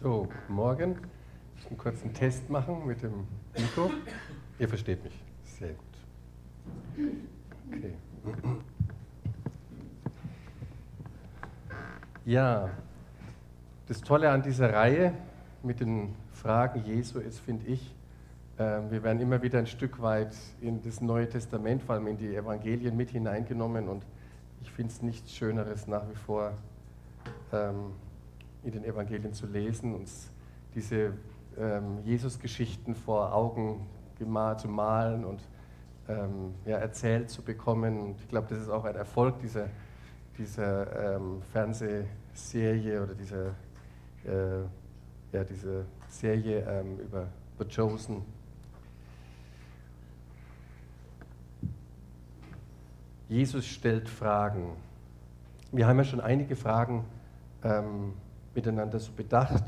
So, guten Morgen. Ich muss kurz einen Test machen mit dem Mikro. Ihr versteht mich. Sehr gut. Okay. Ja, das Tolle an dieser Reihe mit den Fragen Jesu ist, finde ich, wir werden immer wieder ein Stück weit in das Neue Testament, vor allem in die Evangelien mit hineingenommen, und ich finde es nichts Schöneres nach wie vor in den Evangelien zu lesen, uns diese Jesus-Geschichten vor Augen zu malen und erzählt zu bekommen. Und ich glaube, das ist auch ein Erfolg dieser Fernsehserie oder diese Serie über The Chosen. Jesus stellt Fragen. Wir haben ja schon einige Fragen miteinander so bedacht.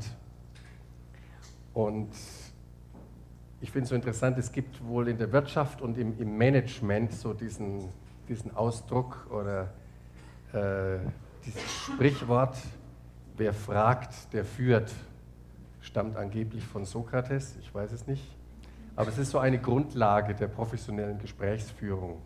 Und ich finde es so interessant, es gibt wohl in der Wirtschaft und im Management so diesen Ausdruck oder dieses Sprichwort, wer fragt, der führt, stammt angeblich von Sokrates, ich weiß es nicht. Aber es ist so eine Grundlage der professionellen Gesprächsführung.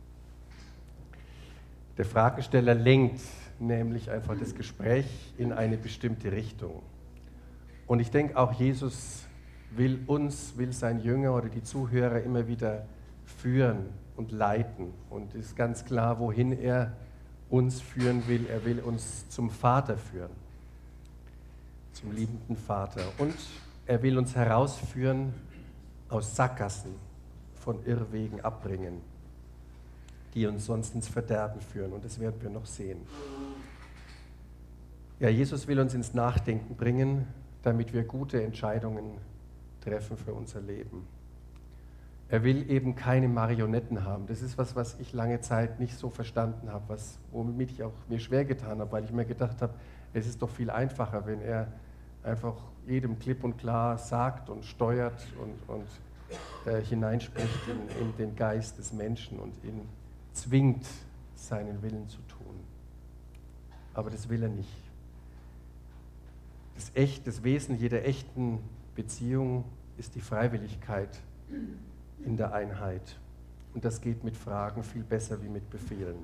Der Fragesteller lenkt nämlich einfach das Gespräch in eine bestimmte Richtung. Und ich denke, auch Jesus will sein Jünger oder die Zuhörer immer wieder führen und leiten. Und es ist ganz klar, wohin er uns führen will. Er will uns zum Vater führen, zum liebenden Vater. Und er will uns herausführen aus Sackgassen, von Irrwegen abbringen, die uns sonst ins Verderben führen. Und das werden wir noch sehen. Ja, Jesus will uns ins Nachdenken bringen, damit wir gute Entscheidungen treffen für unser Leben. Er will eben keine Marionetten haben. Das ist was ich lange Zeit nicht so verstanden habe, womit ich auch mir schwer getan habe, weil ich mir gedacht habe, es ist doch viel einfacher, wenn er einfach jedem klipp und klar sagt und steuert und hineinspricht in den Geist des Menschen und ihn zwingt, seinen Willen zu tun. Aber das will er nicht. Das Wesen jeder echten Beziehung ist die Freiwilligkeit in der Einheit. Und das geht mit Fragen viel besser wie mit Befehlen.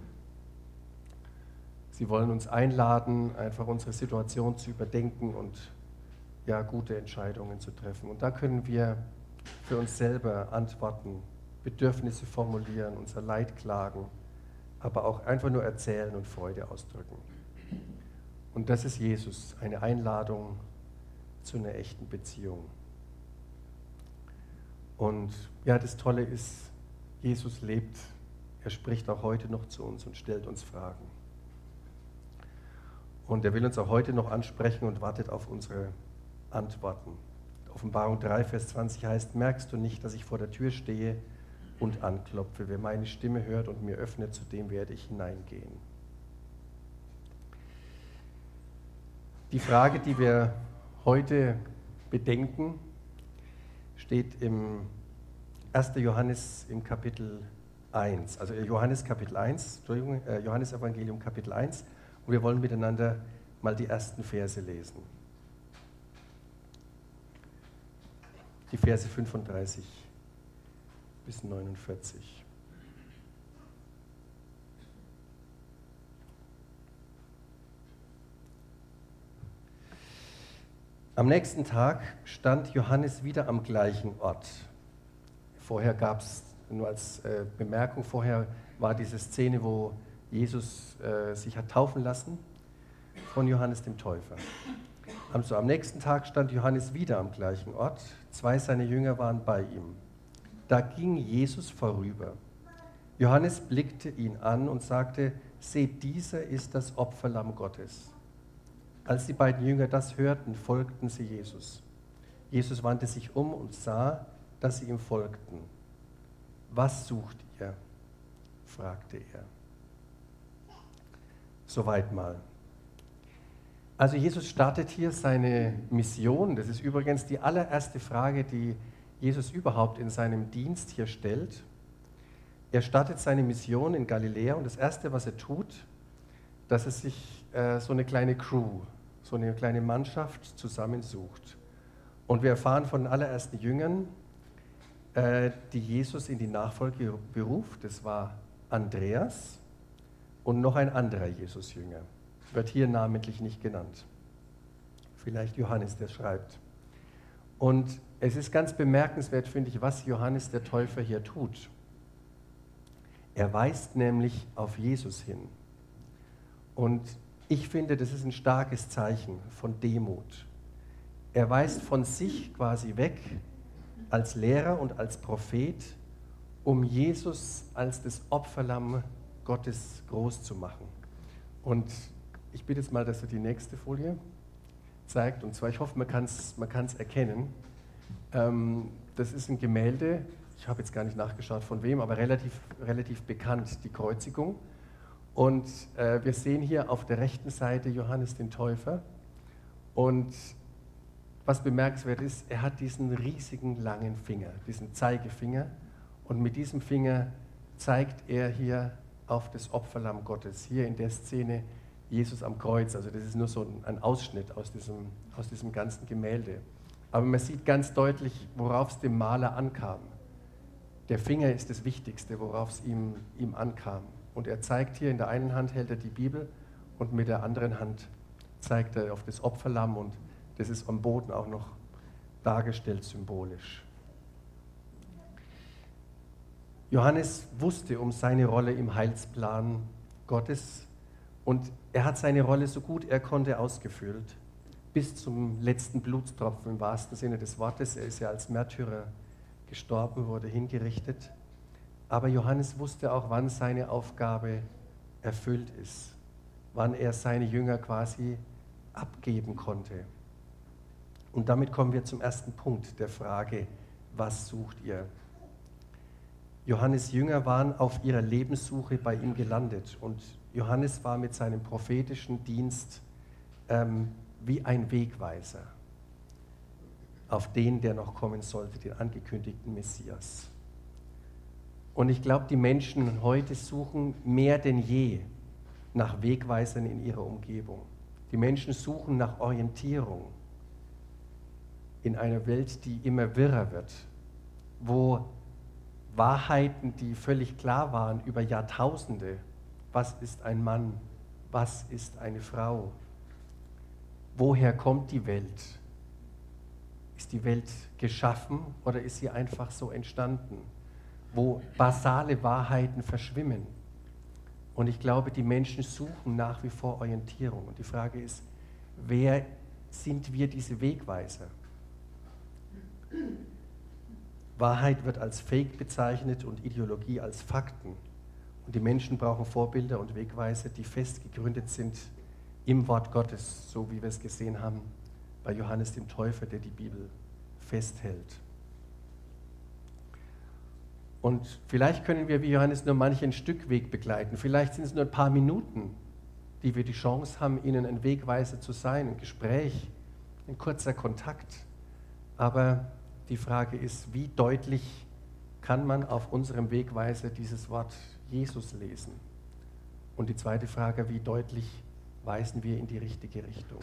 Sie wollen uns einladen, einfach unsere Situation zu überdenken und gute Entscheidungen zu treffen. Und da können wir für uns selber antworten, Bedürfnisse formulieren, unser Leid klagen, aber auch einfach nur erzählen und Freude ausdrücken. Und das ist Jesus, eine Einladung zu einer echten Beziehung. Und das Tolle ist, Jesus lebt, er spricht auch heute noch zu uns und stellt uns Fragen. Und er will uns auch heute noch ansprechen und wartet auf unsere Antworten. Offenbarung 3, Vers 20 heißt, merkst du nicht, dass ich vor der Tür stehe und anklopfe? Wer meine Stimme hört und mir öffnet, zu dem werde ich hineingehen. Die Frage, die wir heute bedenken, steht im 1. Johannes im Kapitel 1, also Johannes Evangelium Kapitel 1, und wir wollen miteinander mal die ersten Verse lesen. Die Verse 35 bis 49. Am nächsten Tag stand Johannes wieder am gleichen Ort. Vorher gab es, nur als Bemerkung, vorher war diese Szene, wo Jesus sich hat taufen lassen von Johannes dem Täufer. Also am nächsten Tag stand Johannes wieder am gleichen Ort. 2 seiner Jünger waren bei ihm. Da ging Jesus vorüber. Johannes blickte ihn an und sagte, seht, dieser ist das Opferlamm Gottes. Als die beiden Jünger das hörten, folgten sie Jesus. Jesus wandte sich um und sah, dass sie ihm folgten. Was sucht ihr? Fragte er. Soweit mal. Also Jesus startet hier seine Mission. Das ist übrigens die allererste Frage, die Jesus überhaupt in seinem Dienst hier stellt. Er startet seine Mission in Galiläa und das Erste, was er tut, dass er sich so eine kleine Crew, so eine kleine Mannschaft zusammensucht. Und wir erfahren von den allerersten Jüngern, die Jesus in die Nachfolge beruft. Das war Andreas und noch ein anderer Jesus-Jünger. Wird hier namentlich nicht genannt. Vielleicht Johannes, der schreibt. Und es ist ganz bemerkenswert, finde ich, was Johannes der Täufer hier tut. Er weist nämlich auf Jesus hin. Und ich finde, das ist ein starkes Zeichen von Demut. Er weist von sich quasi weg als Lehrer und als Prophet, um Jesus als das Opferlamm Gottes groß zu machen. Und ich bitte jetzt mal, dass du die nächste Folie zeigt. Und zwar, ich hoffe, man kann es erkennen. Das ist ein Gemälde, ich habe jetzt gar nicht nachgeschaut von wem, aber relativ bekannt, die Kreuzigung. Und wir sehen hier auf der rechten Seite Johannes den Täufer. Und was bemerkenswert ist, er hat diesen riesigen langen Finger, diesen Zeigefinger. Und mit diesem Finger zeigt er hier auf das Opferlamm Gottes. Hier in der Szene Jesus am Kreuz. Also das ist nur so ein Ausschnitt aus diesem ganzen Gemälde. Aber man sieht ganz deutlich, worauf es dem Maler ankam. Der Finger ist das Wichtigste, worauf es ihm ankam. Und er zeigt hier, in der einen Hand hält er die Bibel und mit der anderen Hand zeigt er auf das Opferlamm und das ist am Boden auch noch dargestellt symbolisch. Johannes wusste um seine Rolle im Heilsplan Gottes und er hat seine Rolle so gut er konnte ausgefüllt, bis zum letzten Blutstropfen im wahrsten Sinne des Wortes. Er ist ja als Märtyrer gestorben, wurde hingerichtet. Aber Johannes wusste auch, wann seine Aufgabe erfüllt ist, wann er seine Jünger quasi abgeben konnte. Und damit kommen wir zum ersten Punkt der Frage, was sucht ihr? Johannes' Jünger waren auf ihrer Lebenssuche bei ihm gelandet und Johannes war mit seinem prophetischen Dienst wie ein Wegweiser auf den, der noch kommen sollte, den angekündigten Messias. Und ich glaube, die Menschen heute suchen mehr denn je nach Wegweisern in ihrer Umgebung. Die Menschen suchen nach Orientierung in einer Welt, die immer wirrer wird, wo Wahrheiten, die völlig klar waren über Jahrtausende, was ist ein Mann, was ist eine Frau, woher kommt die Welt? Ist die Welt geschaffen oder ist sie einfach so entstanden? Wo basale Wahrheiten verschwimmen. Und ich glaube, die Menschen suchen nach wie vor Orientierung. Und die Frage ist, wer sind wir diese Wegweiser? Wahrheit wird als Fake bezeichnet und Ideologie als Fakten. Und die Menschen brauchen Vorbilder und Wegweiser, die fest gegründet sind im Wort Gottes, so wie wir es gesehen haben bei Johannes dem Täufer, der die Bibel festhält. Und vielleicht können wir wie Johannes nur manchen Stückweg begleiten. Vielleicht sind es nur ein paar Minuten, die wir die Chance haben, ihnen ein Wegweiser zu sein, ein Gespräch, ein kurzer Kontakt. Aber die Frage ist, wie deutlich kann man auf unserem Wegweiser dieses Wort Jesus lesen? Und die zweite Frage, wie deutlich weisen wir in die richtige Richtung?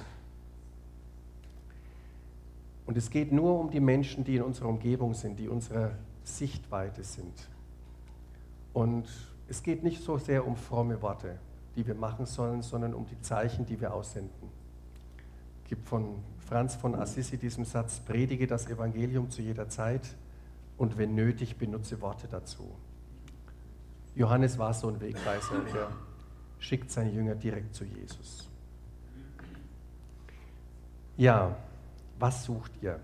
Und es geht nur um die Menschen, die in unserer Umgebung sind, die unserer Sichtweite sind. Und es geht nicht so sehr um fromme Worte, die wir machen sollen, sondern um die Zeichen, die wir aussenden. Es gibt von Franz von Assisi diesen Satz: Predige das Evangelium zu jeder Zeit und wenn nötig, benutze Worte dazu. Johannes war so ein Wegweiser und er schickt seine Jünger direkt zu Jesus. Ja, was sucht ihr?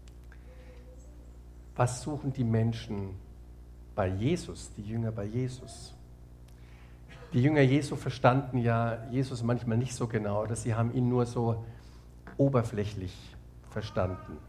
Was suchen die Menschen bei Jesus, die Jünger bei Jesus? Die Jünger Jesu verstanden ja Jesus manchmal nicht so genau, oder sie haben ihn nur so oberflächlich verstanden.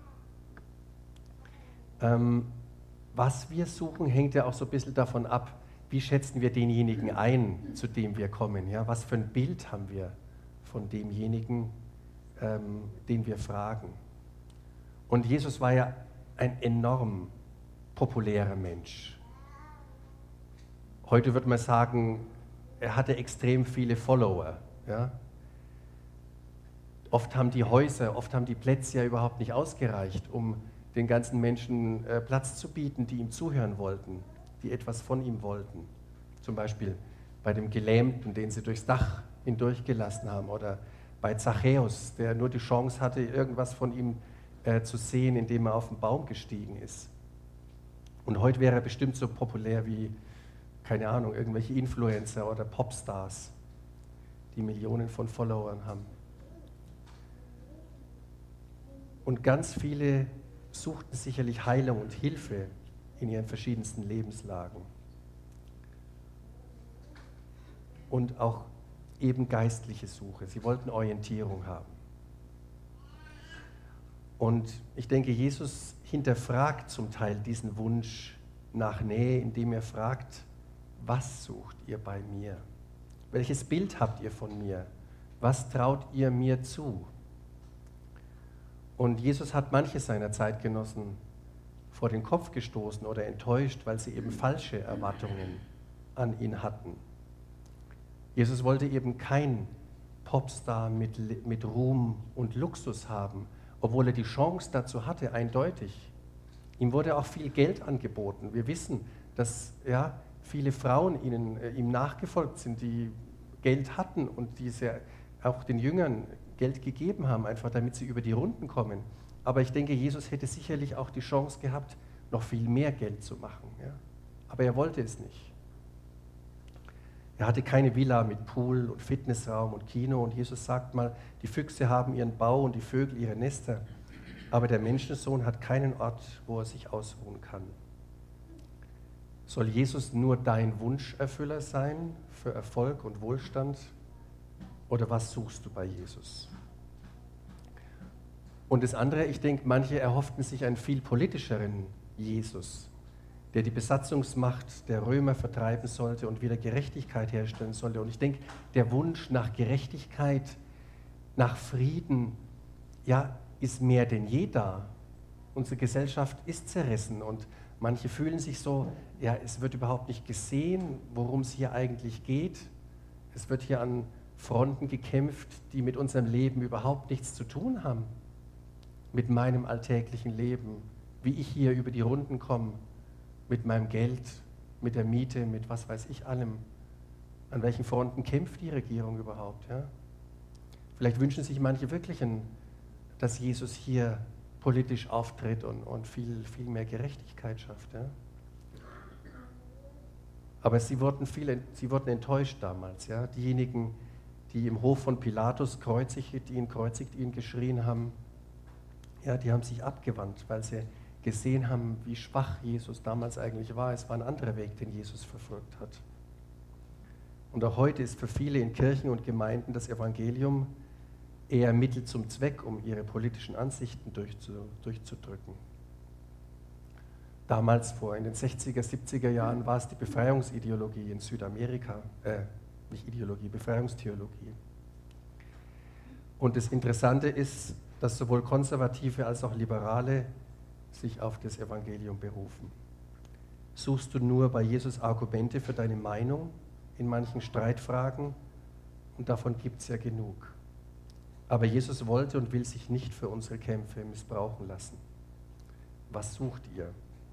Was wir suchen, hängt ja auch so ein bisschen davon ab, wie schätzen wir denjenigen ein, zu dem wir kommen. Ja? Was für ein Bild haben wir von demjenigen, den wir fragen? Und Jesus war ja ein enorm populärer Mensch. Heute würde man sagen, er hatte extrem viele Follower. Ja? Oft haben die Häuser, oft haben die Plätze ja überhaupt nicht ausgereicht, um den ganzen Menschen Platz zu bieten, die ihm zuhören wollten, die etwas von ihm wollten. Zum Beispiel bei dem Gelähmten, den sie durchs Dach hindurchgelassen haben, oder bei Zachäus, der nur die Chance hatte, irgendwas von ihm zu sehen, indem er auf den Baum gestiegen ist. Und heute wäre er bestimmt so populär wie, keine Ahnung, irgendwelche Influencer oder Popstars, die Millionen von Followern haben. Und ganz viele suchten sicherlich Heilung und Hilfe in ihren verschiedensten Lebenslagen. Und auch eben geistliche Suche. Sie wollten Orientierung haben. Und ich denke, Jesus hinterfragt zum Teil diesen Wunsch nach Nähe, indem er fragt, was sucht ihr bei mir? Welches Bild habt ihr von mir? Was traut ihr mir zu? Und Jesus hat manche seiner Zeitgenossen vor den Kopf gestoßen oder enttäuscht, weil sie eben falsche Erwartungen an ihn hatten. Jesus wollte eben kein Popstar mit Ruhm und Luxus haben, obwohl er die Chance dazu hatte, eindeutig. Ihm wurde auch viel Geld angeboten. Wir wissen, dass viele Frauen ihm nachgefolgt sind, die Geld hatten und die auch den Jüngern Geld gegeben haben, einfach damit sie über die Runden kommen. Aber ich denke, Jesus hätte sicherlich auch die Chance gehabt, noch viel mehr Geld zu machen. Ja? Aber er wollte es nicht. Er hatte keine Villa mit Pool und Fitnessraum und Kino. Und Jesus sagt mal, die Füchse haben ihren Bau und die Vögel ihre Nester. Aber der Menschensohn hat keinen Ort, wo er sich ausruhen kann. Soll Jesus nur dein Wunscherfüller sein für Erfolg und Wohlstand? Oder was suchst du bei Jesus? Und das andere, ich denke, manche erhofften sich einen viel politischeren Jesus, der die Besatzungsmacht der Römer vertreiben sollte und wieder Gerechtigkeit herstellen sollte. Und ich denke, der Wunsch nach Gerechtigkeit, nach Frieden, ist mehr denn je da. Unsere Gesellschaft ist zerrissen und manche fühlen sich so, es wird überhaupt nicht gesehen, worum es hier eigentlich geht. Es wird hier an Fronten gekämpft, die mit unserem Leben überhaupt nichts zu tun haben. Mit meinem alltäglichen Leben, wie ich hier über die Runden komme, mit meinem Geld, mit der Miete, mit was weiß ich allem. An welchen Fronten kämpft die Regierung überhaupt? Ja? Vielleicht wünschen sich manche wirklich, dass Jesus hier politisch auftritt und viel, viel mehr Gerechtigkeit schafft. Ja? Aber sie wurden enttäuscht damals. Ja? Diejenigen, die im Hof von Pilatus kreuzigt ihn geschrien haben, die haben sich abgewandt, weil sie gesehen haben, wie schwach Jesus damals eigentlich war. Es war ein anderer Weg, den Jesus verfolgt hat. Und auch heute ist für viele in Kirchen und Gemeinden das Evangelium eher Mittel zum Zweck, um ihre politischen Ansichten durchzudrücken. Damals, in den 60er, 70er Jahren, war es die Befreiungsideologie in Südamerika, Befreiungstheologie. Und das Interessante ist, dass sowohl Konservative als auch Liberale sich auf das Evangelium berufen. Suchst du nur bei Jesus Argumente für deine Meinung in manchen Streitfragen? Und davon gibt es ja genug. Aber Jesus wollte und will sich nicht für unsere Kämpfe missbrauchen lassen. Was sucht ihr?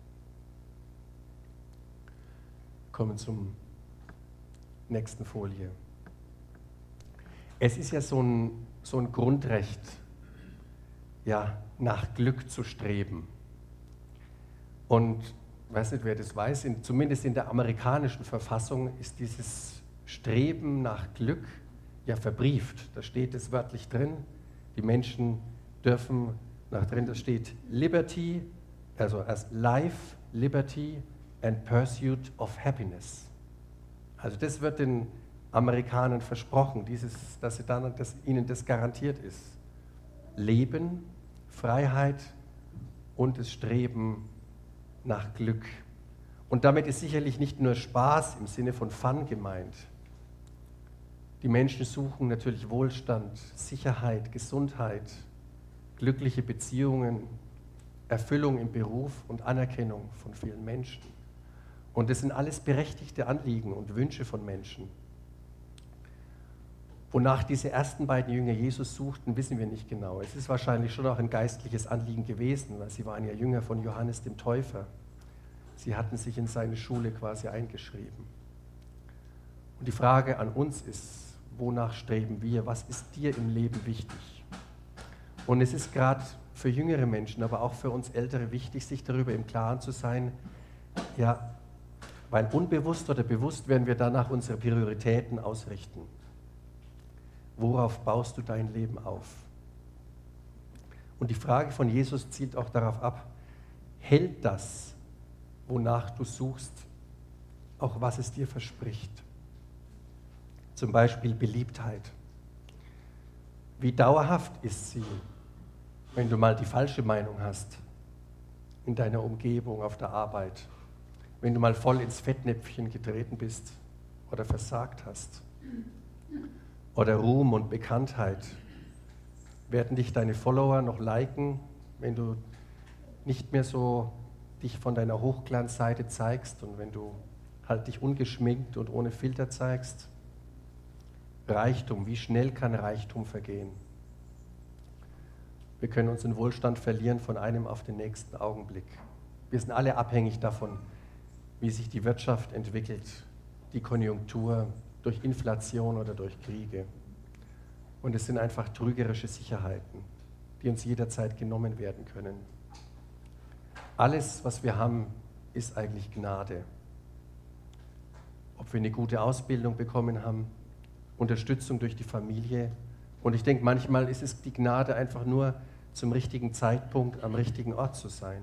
Kommen zum nächsten Folie. Es ist ja so ein Grundrecht, nach Glück zu streben. Und ich weiß nicht, wer das weiß, zumindest in der amerikanischen Verfassung ist dieses Streben nach Glück verbrieft. Da steht es wörtlich drin, die Menschen dürfen, da steht Liberty, also as Life, Liberty and Pursuit of Happiness. Also das wird den Amerikanern versprochen, dass ihnen das garantiert ist. Leben, Freiheit und das Streben nach Glück. Und damit ist sicherlich nicht nur Spaß im Sinne von Fun gemeint. Die Menschen suchen natürlich Wohlstand, Sicherheit, Gesundheit, glückliche Beziehungen, Erfüllung im Beruf und Anerkennung von vielen Menschen. Und das sind alles berechtigte Anliegen und Wünsche von Menschen. Wonach diese ersten beiden Jünger Jesus suchten, wissen wir nicht genau. Es ist wahrscheinlich schon auch ein geistliches Anliegen gewesen, weil sie waren ja Jünger von Johannes dem Täufer. Sie hatten sich in seine Schule quasi eingeschrieben. Und die Frage an uns ist, wonach streben wir? Was ist dir im Leben wichtig? Und es ist gerade für jüngere Menschen, aber auch für uns Ältere wichtig, sich darüber im Klaren zu sein, ja, weil unbewusst oder bewusst werden wir danach unsere Prioritäten ausrichten. Worauf baust du dein Leben auf? Und die Frage von Jesus zielt auch darauf ab, hält das, wonach du suchst, auch was es dir verspricht? Zum Beispiel Beliebtheit. Wie dauerhaft ist sie, wenn du mal die falsche Meinung hast in deiner Umgebung, auf der Arbeit, wenn du mal voll ins Fettnäpfchen getreten bist oder versagt hast? Oder Ruhm und Bekanntheit. Werden dich deine Follower noch liken, wenn du nicht mehr so dich von deiner Hochglanzseite zeigst und wenn du halt dich ungeschminkt und ohne Filter zeigst? Reichtum, wie schnell kann Reichtum vergehen? Wir können unseren Wohlstand verlieren von einem auf den nächsten Augenblick. Wir sind alle abhängig davon, wie sich die Wirtschaft entwickelt, die Konjunktur, durch Inflation oder durch Kriege. Und es sind einfach trügerische Sicherheiten, die uns jederzeit genommen werden können. Alles, was wir haben, ist eigentlich Gnade. Ob wir eine gute Ausbildung bekommen haben, Unterstützung durch die Familie. Und ich denke, manchmal ist es die Gnade, einfach nur zum richtigen Zeitpunkt am richtigen Ort zu sein.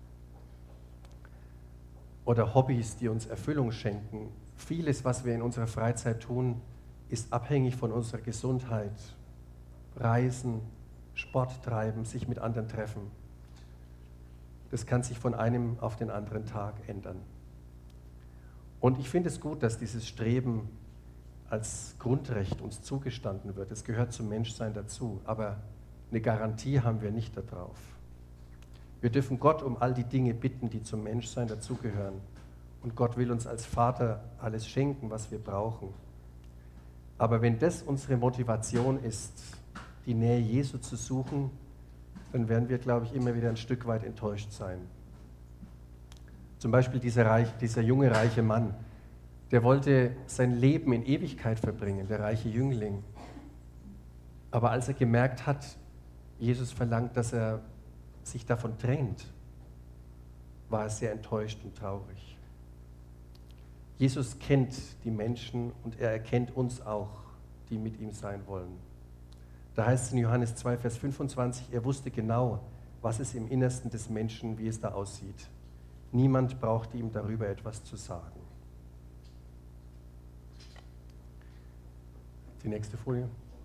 Oder Hobbys, die uns Erfüllung schenken. Vieles, was wir in unserer Freizeit tun, ist abhängig von unserer Gesundheit. Reisen, Sport treiben, sich mit anderen treffen. Das kann sich von einem auf den anderen Tag ändern. Und ich finde es gut, dass dieses Streben als Grundrecht uns zugestanden wird. Es gehört zum Menschsein dazu, aber eine Garantie haben wir nicht darauf. Wir dürfen Gott um all die Dinge bitten, die zum Menschsein dazugehören. Und Gott will uns als Vater alles schenken, was wir brauchen. Aber wenn das unsere Motivation ist, die Nähe Jesu zu suchen, dann werden wir, glaube ich, immer wieder ein Stück weit enttäuscht sein. Zum Beispiel dieser junge, reiche Mann, der wollte sein Leben in Ewigkeit verbringen, der reiche Jüngling. Aber als er gemerkt hat, Jesus verlangt, dass er sich davon trennt, war er sehr enttäuscht und traurig. Jesus kennt die Menschen und er erkennt uns auch, die mit ihm sein wollen. Da heißt es in Johannes 2, Vers 25, er wusste genau, was es im Innersten des Menschen, wie es da aussieht. Niemand brauchte ihm darüber etwas zu sagen. Die nächste Folie.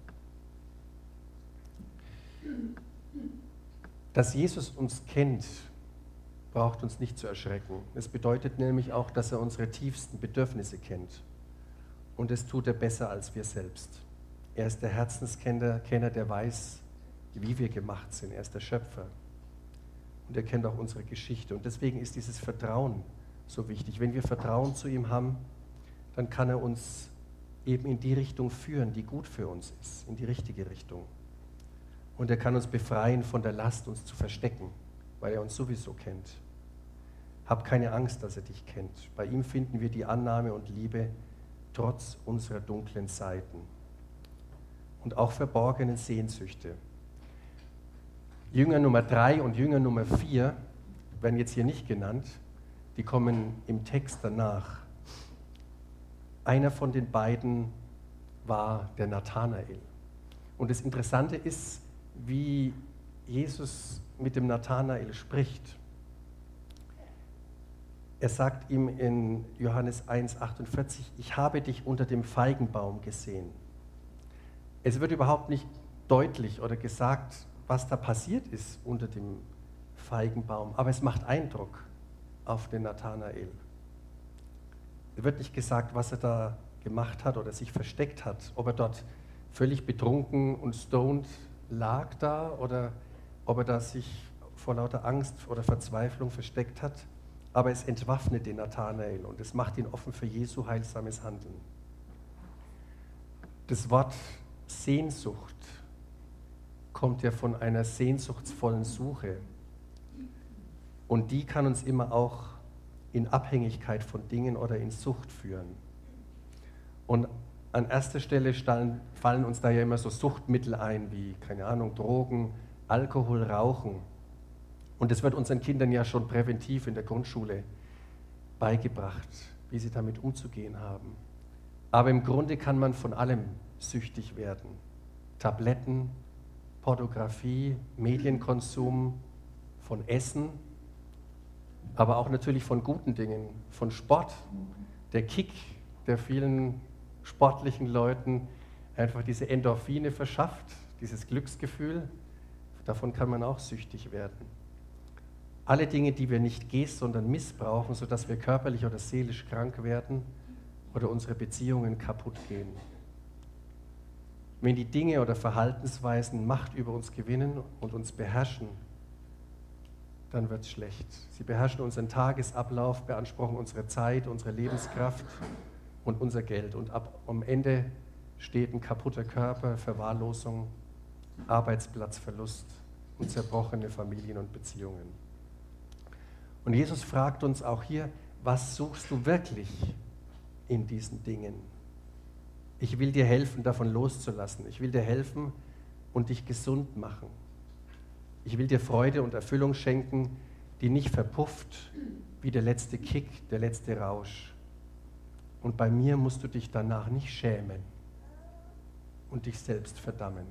Dass Jesus uns kennt, braucht uns nicht zu erschrecken. Es bedeutet nämlich auch, dass er unsere tiefsten Bedürfnisse kennt. Und das tut er besser als wir selbst. Er ist der Herzenskenner, der weiß, wie wir gemacht sind. Er ist der Schöpfer. Und er kennt auch unsere Geschichte. Und deswegen ist dieses Vertrauen so wichtig. Wenn wir Vertrauen zu ihm haben, dann kann er uns eben in die Richtung führen, die gut für uns ist, in die richtige Richtung. Und er kann uns befreien von der Last, uns zu verstecken, weil er uns sowieso kennt. Hab keine Angst, dass er dich kennt. Bei ihm finden wir die Annahme und Liebe trotz unserer dunklen Seiten und auch verborgenen Sehnsüchte. Jünger Nummer 3 und Jünger Nummer 4 werden jetzt hier nicht genannt, die kommen im Text danach. Einer von den beiden war der Nathanael. Und das Interessante ist, wie Jesus mit dem Nathanael spricht. Er sagt ihm in Johannes 1,48, ich habe dich unter dem Feigenbaum gesehen. Es wird überhaupt nicht deutlich oder gesagt, was da passiert ist unter dem Feigenbaum, aber es macht Eindruck auf den Nathanael. Es wird nicht gesagt, was er da gemacht hat oder sich versteckt hat, ob er dort völlig betrunken und stoned lag da oder ob er da sich vor lauter Angst oder Verzweiflung versteckt hat. Aber es entwaffnet den Nathanael und es macht ihn offen für Jesu heilsames Handeln. Das Wort Sehnsucht kommt ja von einer sehnsuchtsvollen Suche. Und die kann uns immer auch in Abhängigkeit von Dingen oder in Sucht führen. Und an erster Stelle fallen uns da ja immer so Suchtmittel ein, wie, keine Ahnung, Drogen, Alkohol, Rauchen. Und das wird unseren Kindern ja schon präventiv in der Grundschule beigebracht, wie sie damit umzugehen haben. Aber im Grunde kann man von allem süchtig werden. Tabletten, Pornografie, Medienkonsum, von Essen, aber auch natürlich von guten Dingen, von Sport. Der Kick der vielen sportlichen Leuten einfach diese Endorphine verschafft, dieses Glücksgefühl, davon kann man auch süchtig werden. Alle Dinge, die wir nicht sondern missbrauchen, sodass wir körperlich oder seelisch krank werden oder unsere Beziehungen kaputt gehen. Wenn die Dinge oder Verhaltensweisen Macht über uns gewinnen und uns beherrschen, dann wird es schlecht. Sie beherrschen unseren Tagesablauf, beanspruchen unsere Zeit, unsere Lebenskraft und unser Geld. Und am Ende steht ein kaputter Körper, Verwahrlosung, Arbeitsplatzverlust und zerbrochene Familien und Beziehungen. Und Jesus fragt uns auch hier, was suchst du wirklich in diesen Dingen? Ich will dir helfen, davon loszulassen. Ich will dir helfen und dich gesund machen. Ich will dir Freude und Erfüllung schenken, die nicht verpufft wie der letzte Kick, der letzte Rausch. Und bei mir musst du dich danach nicht schämen und dich selbst verdammen.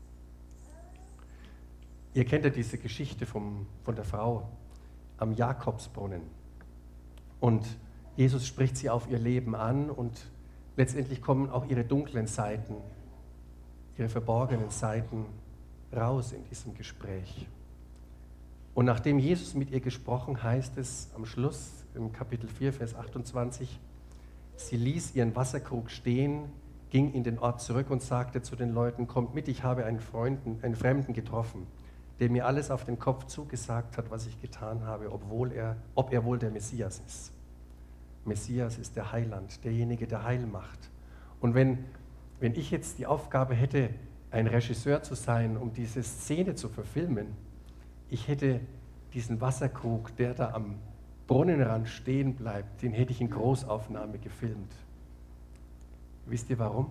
Ihr kennt ja diese Geschichte von der Frau am Jakobsbrunnen. Und Jesus spricht sie auf ihr Leben an und letztendlich kommen auch ihre dunklen Seiten, ihre verborgenen Seiten raus in diesem Gespräch. Und nachdem Jesus mit ihr gesprochen, heißt es am Schluss im Kapitel 4, Vers 28, sie ließ ihren Wasserkrug stehen, ging in den Ort zurück und sagte zu den Leuten, kommt mit, ich habe einen Fremden getroffen, der mir alles auf den Kopf zugesagt hat, was ich getan habe, ob er wohl der Messias ist. Messias ist der Heiland, derjenige, der Heil macht. Und wenn ich jetzt die Aufgabe hätte, ein Regisseur zu sein, um diese Szene zu verfilmen, ich hätte diesen Wasserkrug, der da am Brunnenrand stehen bleibt, den hätte ich in Großaufnahme gefilmt. Wisst ihr warum?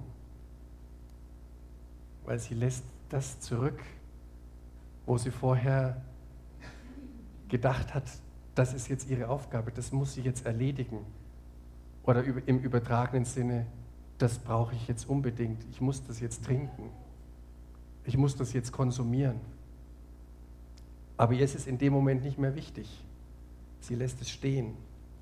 Weil sie lässt das zurück, wo sie vorher gedacht hat, das ist jetzt ihre Aufgabe, das muss sie jetzt erledigen. Oder im übertragenen Sinne, das brauche ich jetzt unbedingt, ich muss das jetzt trinken, ich muss das jetzt konsumieren. Aber ihr ist es in dem Moment nicht mehr wichtig. Sie lässt es stehen.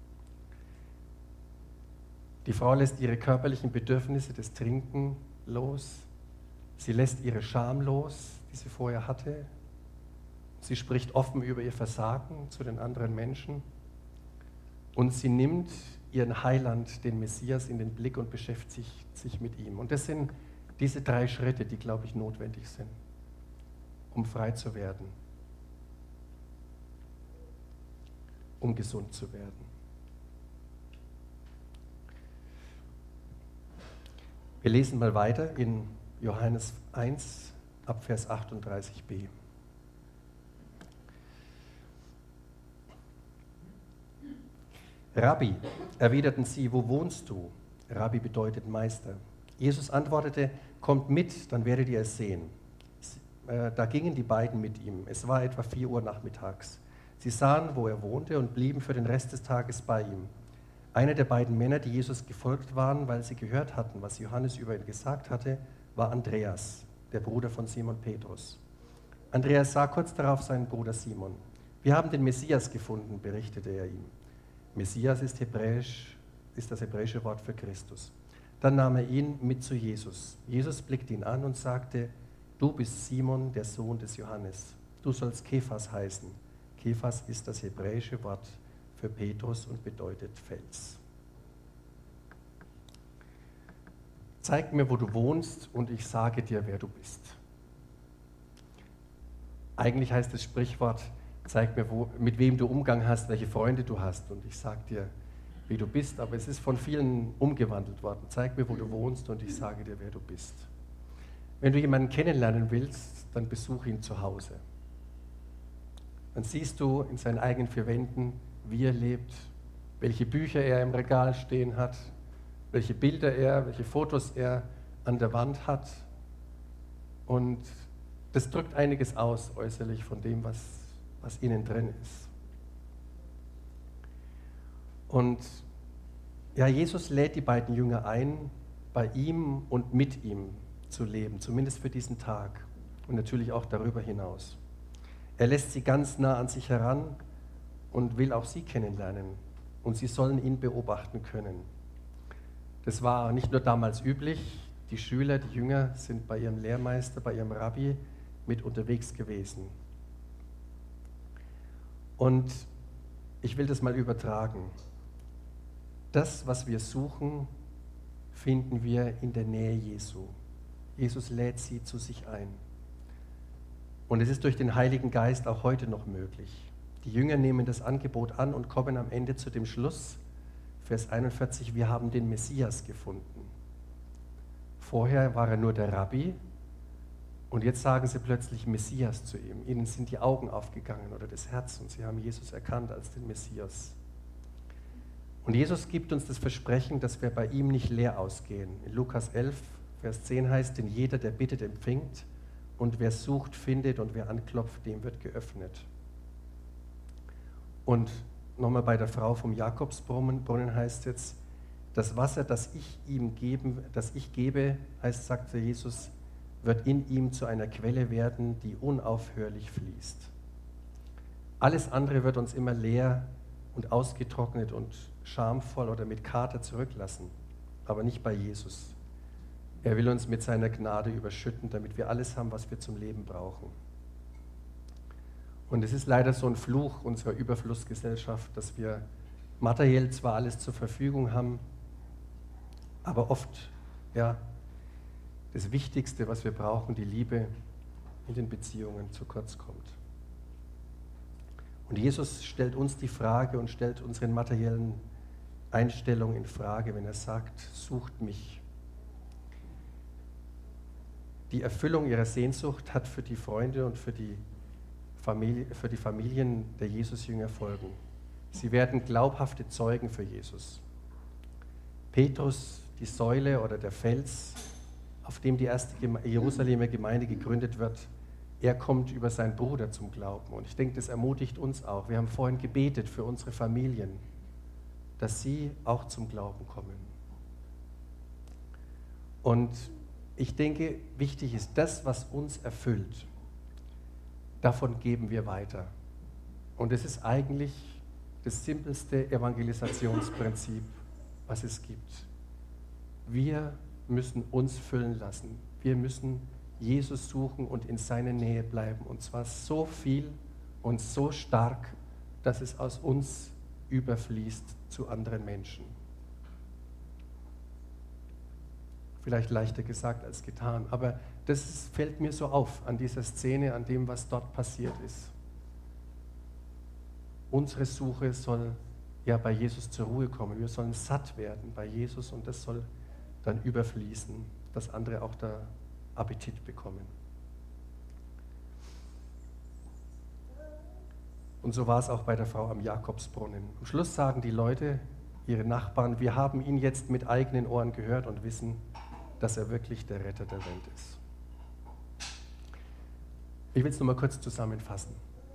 Die Frau lässt ihre körperlichen Bedürfnisse, das Trinken, los. Sie lässt ihre Scham los, die sie vorher hatte. Sie spricht offen über ihr Versagen zu den anderen Menschen. Und sie nimmt ihren Heiland, den Messias, in den Blick und beschäftigt sich mit ihm. Und das sind diese 3 Schritte, die, glaube ich, notwendig sind, um frei zu werden, um gesund zu werden. Wir lesen mal weiter in Johannes 1 ab Vers 38b. Rabbi, erwiderten sie, wo wohnst du? Rabbi bedeutet Meister. Jesus antwortete, kommt mit, dann werdet ihr es sehen. Da gingen die beiden mit ihm. Es war etwa 4 Uhr nachmittags. Sie sahen, wo er wohnte und blieben für den Rest des Tages bei ihm. Einer der beiden Männer, die Jesus gefolgt waren, weil sie gehört hatten, was Johannes über ihn gesagt hatte, war Andreas, der Bruder von Simon Petrus. Andreas sah kurz darauf seinen Bruder Simon. Wir haben den Messias gefunden, berichtete er ihm. Messias ist das hebräische Wort für Christus. Dann nahm er ihn mit zu Jesus. Jesus blickte ihn an und sagte, du bist Simon, der Sohn des Johannes. Du sollst Kephas heißen. Kephas ist das hebräische Wort für Petrus und bedeutet Fels. Zeig mir, wo du wohnst, und ich sage dir, wer du bist. Eigentlich heißt das Sprichwort, zeig mir, mit wem du Umgang hast, welche Freunde du hast, und ich sage dir, wie du bist. Aber es ist von vielen umgewandelt worden. Zeig mir, wo du wohnst, und ich sage dir, wer du bist. Wenn du jemanden kennenlernen willst, dann besuch ihn zu Hause. Dann siehst du in seinen eigenen vier Wänden, wie er lebt, welche Bücher er im Regal stehen hat, welche Bilder welche Fotos er an der Wand hat. Und das drückt einiges aus äußerlich von dem, was innen drin ist. Und ja, Jesus lädt die beiden Jünger ein, bei ihm und mit ihm zu leben, zumindest für diesen Tag und natürlich auch darüber hinaus. Er lässt sie ganz nah an sich heran und will auch sie kennenlernen und sie sollen ihn beobachten können. Das war nicht nur damals üblich, die Schüler, die Jünger sind bei ihrem Lehrmeister, bei ihrem Rabbi mit unterwegs gewesen. Und ich will das mal übertragen. Das, was wir suchen, finden wir in der Nähe Jesu. Jesus lädt sie zu sich ein. Und es ist durch den Heiligen Geist auch heute noch möglich. Die Jünger nehmen das Angebot an und kommen am Ende zu dem Schluss, Vers 41, wir haben den Messias gefunden. Vorher war er nur der Rabbi und jetzt sagen sie plötzlich Messias zu ihm. Ihnen sind die Augen aufgegangen oder das Herz und sie haben Jesus erkannt als den Messias. Und Jesus gibt uns das Versprechen, dass wir bei ihm nicht leer ausgehen. In Lukas 11, Vers 10 heißt, denn jeder, der bittet, empfängt und wer sucht, findet und wer anklopft, dem wird geöffnet. Und nochmal bei der Frau vom Jakobsbrunnen heißt jetzt, das Wasser, das ich gebe, heißt, sagte Jesus, wird in ihm zu einer Quelle werden, die unaufhörlich fließt. Alles andere wird uns immer leer und ausgetrocknet und schamvoll oder mit Kater zurücklassen, aber nicht bei Jesus. Er will uns mit seiner Gnade überschütten, damit wir alles haben, was wir zum Leben brauchen. Und es ist leider so ein Fluch unserer Überflussgesellschaft, dass wir materiell zwar alles zur Verfügung haben, aber oft, ja, das Wichtigste, was wir brauchen, die Liebe in den Beziehungen zu kurz kommt. Und Jesus stellt uns die Frage und stellt unsere materiellen Einstellungen in Frage, wenn er sagt, sucht mich. Die Erfüllung ihrer Sehnsucht hat für die Freunde und für die Familien der Jesus-Jünger Folgen. Sie werden glaubhafte Zeugen für Jesus. Petrus, die Säule oder der Fels, auf dem die erste Jerusalemer Gemeinde gegründet wird, er kommt über seinen Bruder zum Glauben. Und ich denke, das ermutigt uns auch. Wir haben vorhin gebetet für unsere Familien, dass sie auch zum Glauben kommen. Und ich denke, wichtig ist, das, was uns erfüllt, davon geben wir weiter. Und es ist eigentlich das simpelste Evangelisationsprinzip, was es gibt. Wir müssen uns füllen lassen. Wir müssen Jesus suchen und in seiner Nähe bleiben. Und zwar so viel und so stark, dass es aus uns überfließt zu anderen Menschen. Vielleicht leichter gesagt als getan, aber das fällt mir so auf an dieser Szene, an dem, was dort passiert ist. Unsere Suche soll ja bei Jesus zur Ruhe kommen. Wir sollen satt werden bei Jesus und das soll dann überfließen, dass andere auch da Appetit bekommen. Und so war es auch bei der Frau am Jakobsbrunnen. Am Schluss sagen die Leute, ihre Nachbarn, wir haben ihn jetzt mit eigenen Ohren gehört und wissen, dass er wirklich der Retter der Welt ist. Ich will es nur mal kurz zusammenfassen.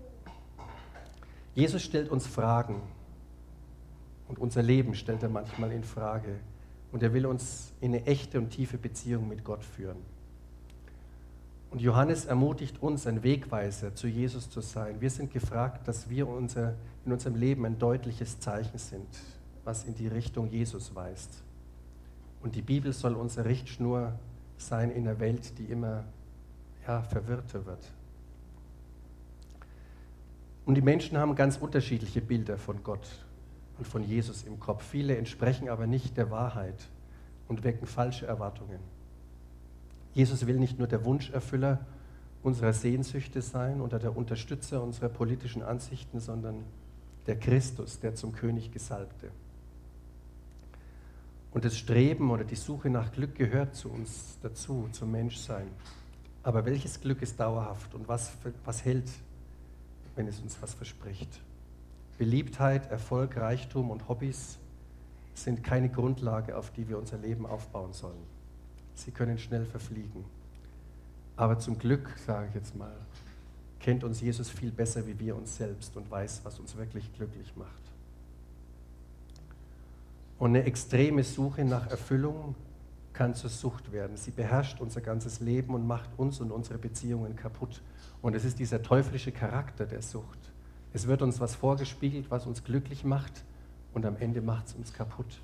Jesus stellt uns Fragen und unser Leben stellt er manchmal in Frage und er will uns in eine echte und tiefe Beziehung mit Gott führen. Und Johannes ermutigt uns, ein Wegweiser zu Jesus zu sein. Wir sind gefragt, dass wir in unserem Leben ein deutliches Zeichen sind, was in die Richtung Jesus weist. Und die Bibel soll unsere Richtschnur sein in einer Welt, die immer verwirrter wird. Und die Menschen haben ganz unterschiedliche Bilder von Gott und von Jesus im Kopf. Viele entsprechen aber nicht der Wahrheit und wecken falsche Erwartungen. Jesus will nicht nur der Wunscherfüller unserer Sehnsüchte sein oder der Unterstützer unserer politischen Ansichten, sondern der Christus, der zum König Gesalbte. Und das Streben oder die Suche nach Glück gehört zu uns dazu, zum Menschsein. Aber welches Glück ist dauerhaft und was hält, wenn es uns was verspricht? Beliebtheit, Erfolg, Reichtum und Hobbys sind keine Grundlage, auf die wir unser Leben aufbauen sollen. Sie können schnell verfliegen. Aber zum Glück, sage ich jetzt mal, kennt uns Jesus viel besser wie wir uns selbst und weiß, was uns wirklich glücklich macht. Und eine extreme Suche nach Erfüllung kann zur Sucht werden. Sie beherrscht unser ganzes Leben und macht uns und unsere Beziehungen kaputt. Und es ist dieser teuflische Charakter der Sucht. Es wird uns was vorgespiegelt, was uns glücklich macht, und am Ende macht es uns kaputt.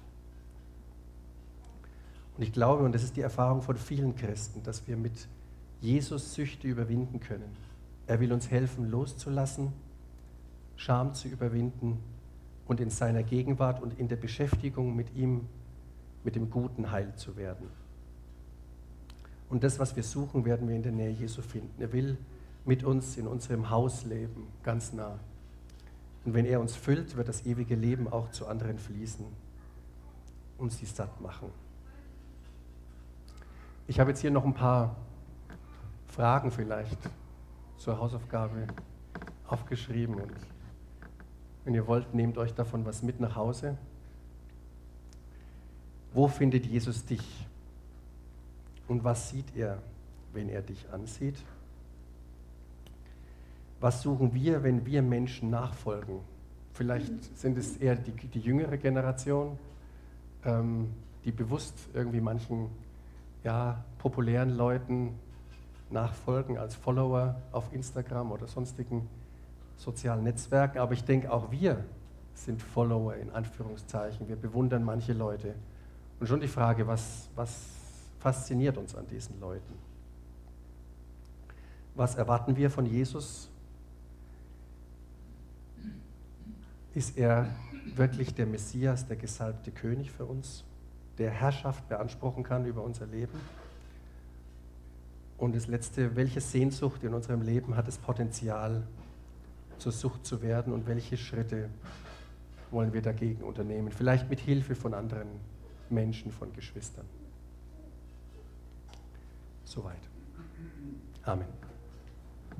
Und ich glaube, und das ist die Erfahrung von vielen Christen, dass wir mit Jesus Süchte überwinden können. Er will uns helfen, loszulassen, Scham zu überwinden und in seiner Gegenwart und in der Beschäftigung mit ihm, mit dem Guten heil zu werden. Und das, was wir suchen, werden wir in der Nähe Jesu finden. Er will mit uns in unserem Haus leben, ganz nah. Und wenn er uns füllt, wird das ewige Leben auch zu anderen fließen und sie satt machen. Ich habe jetzt hier noch ein paar Fragen vielleicht zur Hausaufgabe aufgeschrieben. Und wenn ihr wollt, nehmt euch davon was mit nach Hause. Wo findet Jesus dich? Und was sieht er, wenn er dich ansieht? Was suchen wir, wenn wir Menschen nachfolgen? Vielleicht sind es eher die jüngere Generation, die bewusst irgendwie manchen populären Leuten nachfolgen als Follower auf Instagram oder sonstigen sozialen Netzwerken. Aber ich denke, auch wir sind Follower in Anführungszeichen. Wir bewundern manche Leute. Und schon die Frage, was fasziniert uns an diesen Leuten? Was erwarten wir von Jesus? Ist er wirklich der Messias, der gesalbte König für uns, der Herrschaft beanspruchen kann über unser Leben? Und das Letzte, welche Sehnsucht in unserem Leben hat das Potenzial, zur Sucht zu werden, und welche Schritte wollen wir dagegen unternehmen? Vielleicht mit Hilfe von anderen Menschen, von Geschwistern. Soweit. Amen.